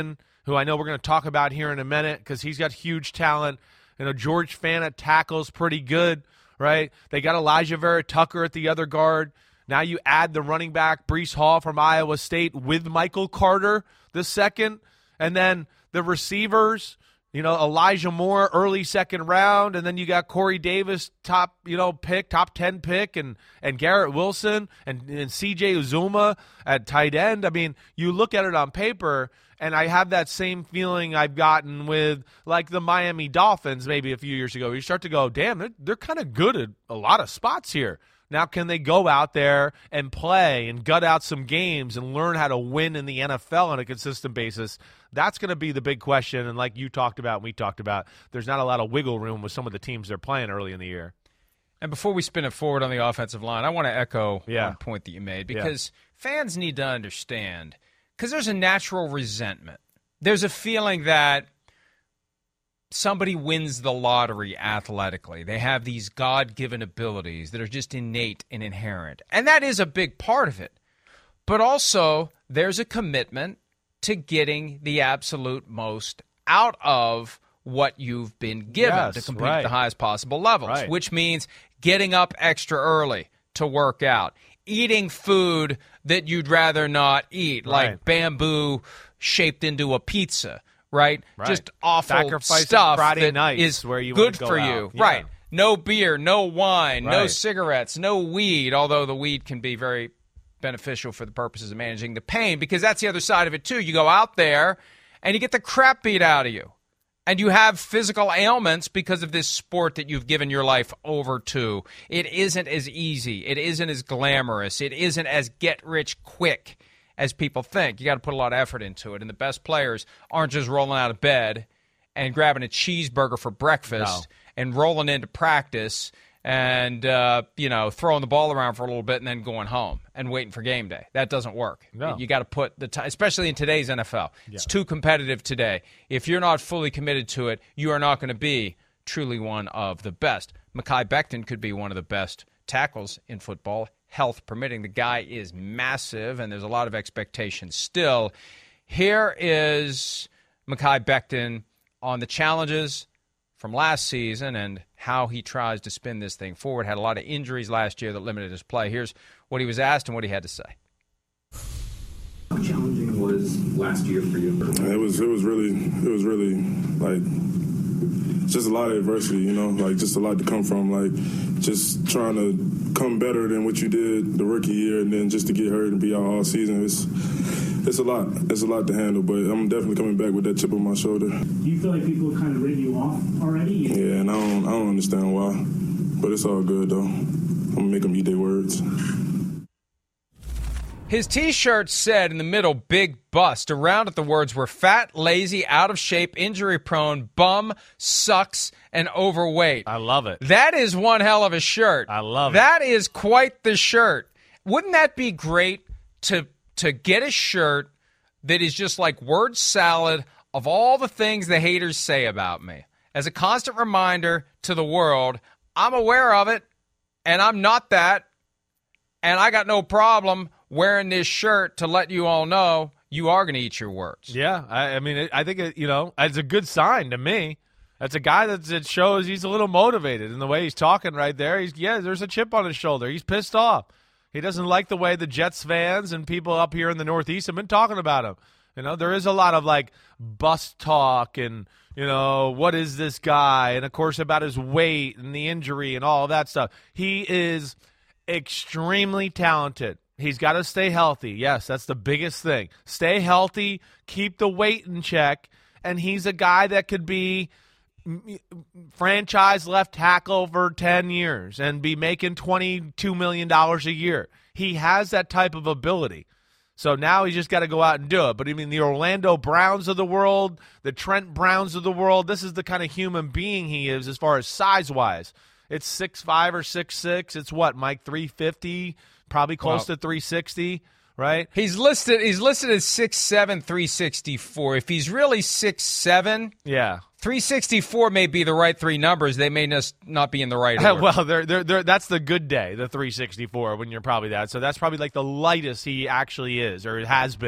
who I know we're going to talk about here in a minute because he's got huge talent. You know, George Fant tackles pretty good, right? They got Elijah Vera Tucker at the other guard. Now you add the running back, Breece Hall from Iowa State, with Michael Carter the second. And then the receivers, you know, Elijah Moore, early second round. And then you got Corey Davis, top, you know, pick, top ten pick, and, and Garrett Wilson and, and C J Uzuma at tight end. I mean, you look at it on paper, and I have that same feeling I've gotten with, like, the Miami Dolphins maybe a few years ago. You start to go, damn, they're, they're kind of good at a lot of spots here. Now, can they go out there and play and gut out some games and learn how to win in the N F L on a consistent basis? That's going to be the big question. And like you talked about and we talked about, there's not a lot of wiggle room with some of the teams they're playing early in the year. And before we spin it forward on the offensive line, I want to echo yeah. one point that you made, because yeah. fans need to understand, because there's a natural resentment. There's a feeling that somebody wins the lottery athletically. They have these God-given abilities that are just innate and inherent. And that is a big part of it. But also, there's a commitment to getting the absolute most out of what you've been given yes, to compete right. at the highest possible levels, right. which means getting up extra early to work out, eating food that you'd rather not eat, right. like bamboo shaped into a pizza. Right? right? Just awful Sacrificing stuff Friday that nights is where you good go for out. you. Yeah. Right. No beer, no wine, right. no cigarettes, no weed, although the weed can be very beneficial for the purposes of managing the pain, because that's the other side of it, too. You go out there and you get the crap beat out of you. And you have physical ailments because of this sport that you've given your life over to. It isn't as easy. It isn't as glamorous. It isn't as get-rich-quick as people think. You got to put a lot of effort into it. And the best players aren't just rolling out of bed and grabbing a cheeseburger for breakfast no. and rolling into practice and, uh, you know, throwing the ball around for a little bit and then going home and waiting for game day. That doesn't work. No. You got to put the time, especially in today's N F L. Yeah. It's too competitive today. If you're not fully committed to it, you are not going to be truly one of the best. Mekhi Becton could be one of the best tackles in football, health permitting. The guy is massive, and there's a lot of expectation still. Here is Mekhi Becton on the challenges from last season and how he tries to spin this thing forward. Had a lot of injuries last year that limited his play. Here's what he was asked and what he had to say. How challenging was last year for you? It was. It was really. It was really like just a lot of adversity. You know, like just a lot to come from. Like just trying to come better than what you did the rookie year, and then just to get hurt and be out all season. It's it's a lot. It's a lot to handle. But I'm definitely coming back with that chip on my shoulder. Do you feel like people have kind of written you off already? Yeah, and I don't. I don't understand why. But it's all good though. I'm gonna make them eat their words. His T-shirt said in the middle, big bust. Around it, the words were fat, lazy, out of shape, injury-prone, bum, sucks, and overweight. I love it. That is one hell of a shirt. I love that it. That is quite the shirt. Wouldn't that be great to to get a shirt that is just like word salad of all the things the haters say about me? As a constant reminder to the world, I'm aware of it, and I'm not that, and I got no problem wearing this shirt to let you all know you are going to eat your words. Yeah, I, I mean, it, I think, it, you know, it's a good sign to me. That's a guy that, that shows he's a little motivated in the way he's talking right there. He's Yeah, there's a chip on his shoulder. He's pissed off. He doesn't like the way the Jets fans and people up here in the Northeast have been talking about him. You know, there is a lot of, like, bust talk and, you know, what is this guy? And, of course, about his weight and the injury and all of that stuff. He is extremely talented. He's got to stay healthy. Yes, that's the biggest thing. Stay healthy, keep the weight in check, and he's a guy that could be franchise left tackle for ten years and be making twenty-two million dollars a year. He has that type of ability. So now he's just got to go out and do it. But I mean, the Orlando Browns of the world, the Trent Browns of the world, this is the kind of human being he is as far as size-wise. It's six five or six six. It's what, Mike, three fifty? Probably close wow. to three sixty, right? He's listed He's listed as six seven, three sixty-four. If he's really six seven, yeah, three sixty-four may be the right three numbers. They may just not be in the right order. Well, they're, they're, they're, that's the good day, the three sixty-four, when you're probably that. So that's probably like the lightest he actually is or has been.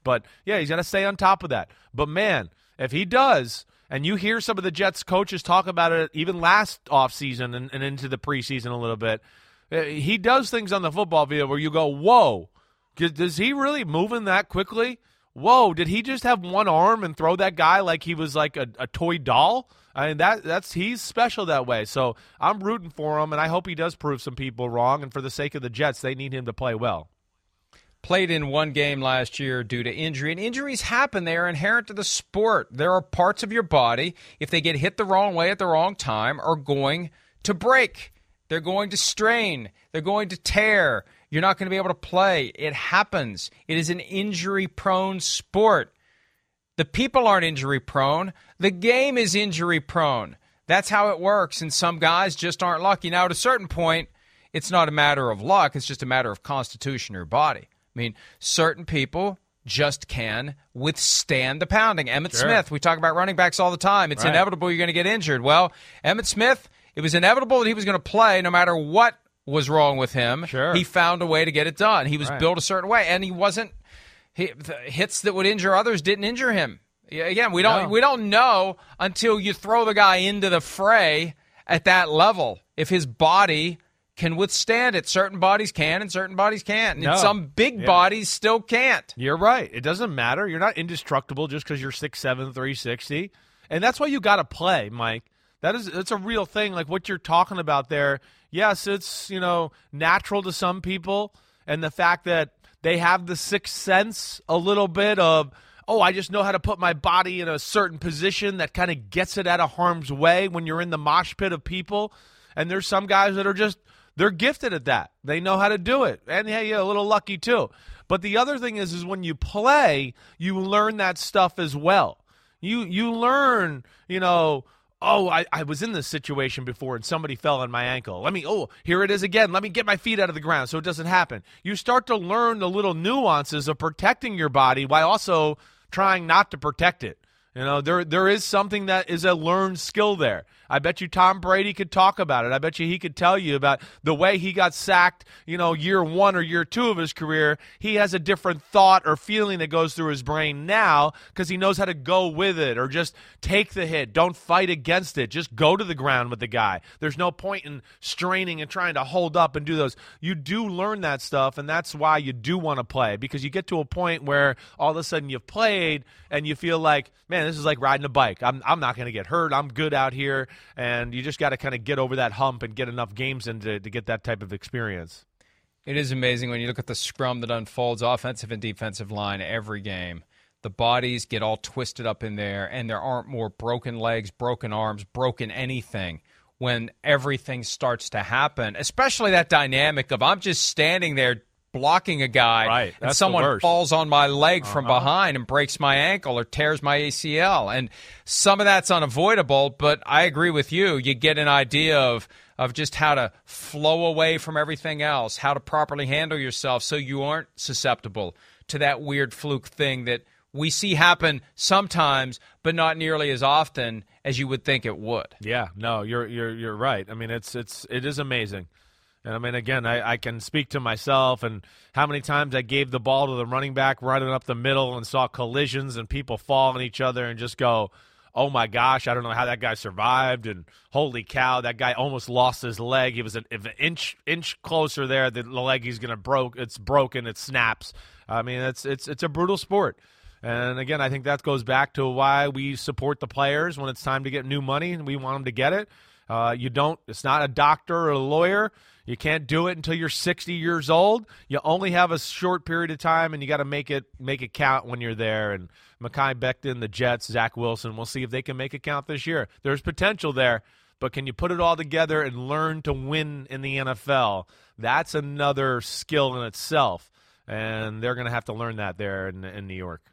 But, yeah, he's going to stay on top of that. But, man, if he does, and you hear some of the Jets coaches talk about it even last offseason and, and into the preseason a little bit, he does things on the football field where you go, whoa, does he really moving that quickly? Whoa, did he just have one arm and throw that guy like he was like a, a toy doll? I mean, that that's he's special that way. So I'm rooting for him, and I hope he does prove some people wrong. And for the sake of the Jets, they need him to play well. Played in one game last year due to injury, and injuries happen. They are inherent to the sport. There are parts of your body, if they get hit the wrong way at the wrong time, are going to break. They're going to strain. They're going to tear. You're not going to be able to play. It happens. It is an injury-prone sport. The people aren't injury-prone. The game is injury-prone. That's how it works, and some guys just aren't lucky. Now, at a certain point, it's not a matter of luck. It's just a matter of constitution of your body. I mean, certain people just can withstand the pounding. Emmitt Sure. Smith, we talk about running backs all the time. It's Right. inevitable you're going to get injured. Well, Emmitt Smith, it was inevitable that he was going to play no matter what was wrong with him. Sure. He found a way to get it done. He was Right. built a certain way, and he wasn't he, the hits that would injure others didn't injure him. Yeah, Again, we don't No. we don't know until you throw the guy into the fray at that level if his body can withstand it. Certain bodies can and certain bodies can't. And No. some big Yeah. bodies still can't. You're right. It doesn't matter. You're not indestructible just because you're six seven, three sixty. And that's why you got to play, Mike. That is it's a real thing. Like what you're talking about there, yes, it's, you know, natural to some people. And the fact that they have the sixth sense a little bit of, oh, I just know how to put my body in a certain position that kind of gets it out of harm's way when you're in the mosh pit of people. And there's some guys that are just, they're gifted at that. They know how to do it. And, hey, yeah, a little lucky too. But the other thing is, is when you play, you learn that stuff as well. You you learn, you know, oh, I, I was in this situation before and somebody fell on my ankle. Let me, oh, here it is again. Let me get my feet out of the ground so it doesn't happen. You start to learn the little nuances of protecting your body while also trying not to protect it. You know, there there is something that is a learned skill there. I bet you Tom Brady could talk about it. I bet you he could tell you about the way he got sacked, you know, year one or year two of his career. He has a different thought or feeling that goes through his brain now because he knows how to go with it or just take the hit. Don't fight against it. Just go to the ground with the guy. There's no point in straining and trying to hold up and do those. You do learn that stuff, and that's why you do want to play, because you get to a point where all of a sudden you've played and you feel like, man, this is like riding a bike. I'm I'm not going to get hurt. I'm good out here. And you just got to kind of get over that hump and get enough games in to, to get that type of experience. It is amazing when you look at the scrum that unfolds, offensive and defensive line, every game. The bodies get all twisted up in there, and there aren't more broken legs, broken arms, broken anything when everything starts to happen, especially that dynamic of I'm just standing there blocking a guy, right. and That's someone falls on my leg uh-huh. from behind and breaks my ankle or tears my A C L. And some of that's unavoidable, but I agree with you. You get an idea of of just how to flow away from everything else, how to properly handle yourself so you aren't susceptible to that weird fluke thing that we see happen sometimes, but not nearly as often as you would think it would. Yeah, no, you're you're you're right. I mean, it's it's it is amazing. And, I mean, again, I, I can speak to myself and how many times I gave the ball to the running back running up the middle and saw collisions and people fall on each other and just go, oh, my gosh, I don't know how that guy survived. And holy cow, that guy almost lost his leg. He was an, an inch inch closer there. The leg he's going to broke. It's broken. It snaps. I mean, it's it's it's a brutal sport. And, again, I think that goes back to why we support the players when it's time to get new money and we want them to get it. Uh, you don't. It's not a doctor or a lawyer. You can't do it until you're sixty years old. You only have a short period of time, and you got to make it make it count when you're there. And Mekhi Becton, the Jets, Zach Wilson, we'll see if they can make it count this year. There's potential there, but can you put it all together and learn to win in the N F L? That's another skill in itself, and they're going to have to learn that there in, in New York.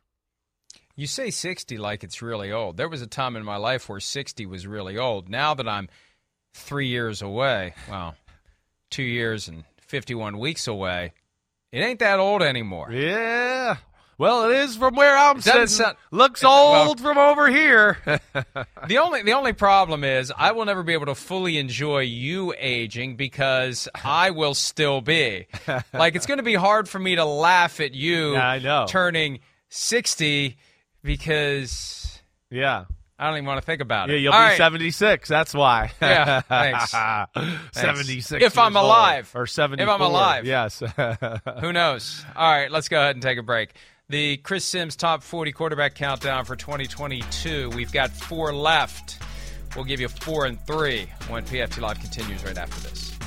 You say sixty like it's really old. There was a time in my life where sixty was really old. Now that I'm three years away, well, two years and fifty-one weeks away, it ain't that old anymore. Yeah. Well, it is from where I'm sitting. Sound, Looks well, old from over here. the only the only problem is I will never be able to fully enjoy you aging because I will still be. Like, it's going to be hard for me to laugh at you yeah, I know. turning sixty because yeah, I don't even want to think about yeah, it. you'll All be right. seventy-six. That's why. Yeah, thanks. seventy-six. If I'm years alive. old. Or seventy-four. If I'm alive. Yes. Who knows? All right, let's go ahead and take a break. The Chris Sims Top forty Quarterback Countdown for twenty twenty-two. We've got four left. We'll give you four and three when P F T Live continues right after this.